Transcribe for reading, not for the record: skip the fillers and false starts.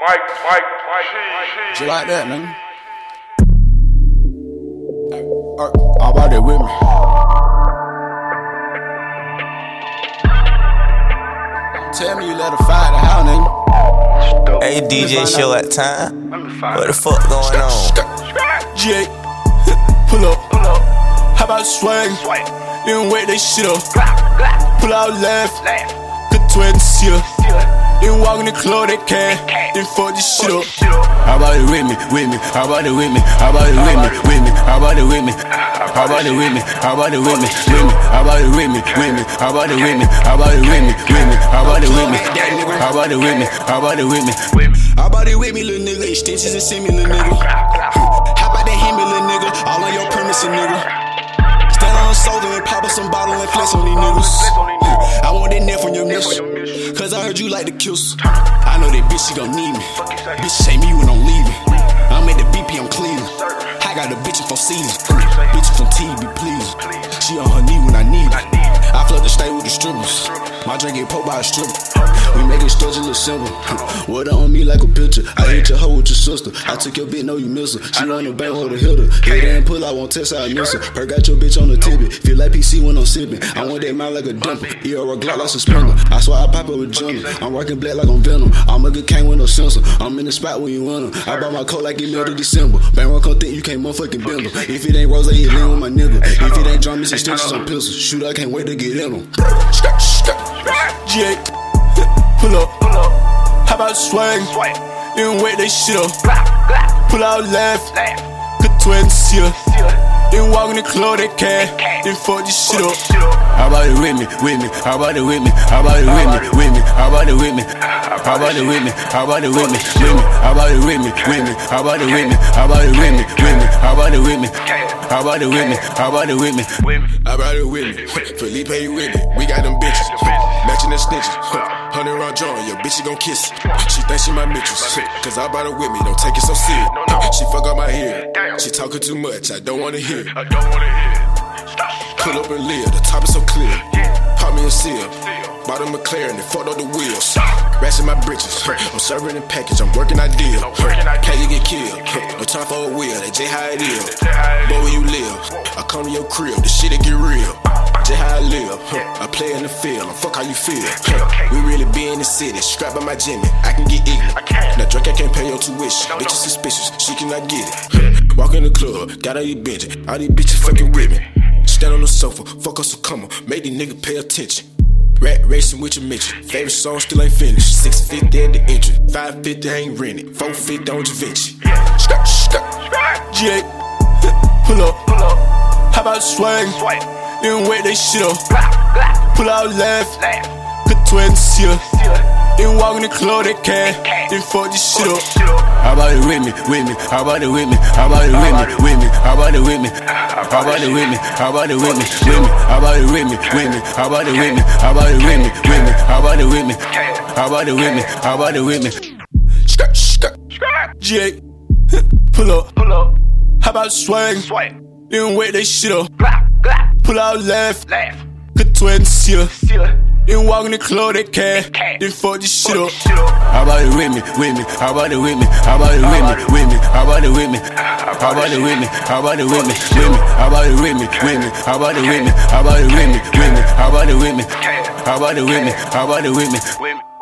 Just like that, nigga. All about that with me. Tell me you let her fire the house, nigga. Hey, DJ show at time. What the fuck going on? G8, pull up. How about swag? Then wait that shit up. Pull out left. Good twin seal. Then walk in the club, they can. Then fuck this shit up. How about it with me, with me? How about it with me? How about it with me, with me? How about it with me? How about it with me? How about it with me, with me? How about it with me, with me? How about it with me? How about it with me, with me? How about it with me? How about it with me? How about it with me? How about it with me, little nigga? Extensions and send me, little nigga. How about that hit me, little nigga? All on your permission, nigga. Stand on the sofa and pop up some bottle and flex on these niggas. I want that net from your miss, cause I heard you like the kills. I know that bitch, she gon' need me. Bitch, shame me when I'm leaving. I'm at the BP, I'm cleaning. I got a bitch from seasons. Bitch from TB, please. She on her knee when I need it. I flood the state with the strippers. My drink get poked by a stripper. We make it stretch a little simple. Water on me like a picture. I hit your hoe with your sister. I took your bitch, know you miss her. She want a bang hoe to hit her. Hit her and pull, I won't test how I miss her. Her got your bitch on the tippet. Feel like PC when I'm sipping. I want that mouth like a dimple. Yeah, or a Glock like a Springer. I swear I pop it with Jenna. I'm working black like I'm Venom. I'm a good king with no sensor. I'm in the spot when you want her. I bought my coat like it melted December. Bang come think you can't motherfucking bend her. If it ain't Rose, I hit lean with my nigga. If it ain't drum, it's extensions on pistols. Shoot, I can't wait to get in them. G8, pull up. How about swag? Then wait that shit up. Pull out left. Good twin seal. Then walk in the club, they can. Then fuck this shit up. How about it with me, with me? How about it with me? How about it with me, with me? How about it with me? How about it with me? How about it with me, with me? How about it with me, with me? How about it with me? How about it with me, with me? How about it with me? How about it with me? How about it with me? How about it with me? Felipe, you with me? We got them bitches. Matching the snitches. 100 round joint, your bitch, she gon' kiss it. She thinks she my mistress. Cause I brought her with me, don't take it so serious. She fuck up my head. She talking too much, I don't wanna hear. Pull up and live, the top is so clear. Pop me a seal. Bought a McLaren and fucked up the wheels. Ratchet my britches. I'm serving the package, I'm working ideal. Can't you get killed? No time for a wheel, that's just how it is. Boy, where you live? I come to your crib, the shit'll get real. Just how I live. I play in the field, I'm fuck how you feel. We really be in the city, strapped by my Jimmy. I can get ignorant. Now drink, I can't pay your tuition. Bitches suspicious, she cannot get it. Walk in the club, got all these bitches. All these bitches fucking with me. Stand on the sofa, fuck us a come on. Make these niggas pay attention. Rat racing with your Mitchell. Favorite song still ain't finished. 650 at the entry. 550 ain't rented. 450 on Javinci. G8, pull up. How about swag? Then wait that shit up. Pull out left. Good twin seal. Then walk in the club, they can. Then fuck this shit up. How about it with me, with me? How about it with me? How about it with me, with me? How about it with me? How about it with me? How about it with me, with me? How about it with me, with me? How about it with me? How about it with me, with me? How about it with me? How about it with me? How about it with me? G8, pull up. How about swag? Then wait that shit up. Pull out left. Good twin seal. Then walk in the club, they can. Then fuck this shit up. How about it with me, with me? How about it with me? How about it with me, with me? How about it with me? How about it with me? How about it with me, with me? How about it with me, with me? How about it with me? How about it with me, with me? How about it with me? How about it with me? How about it with me?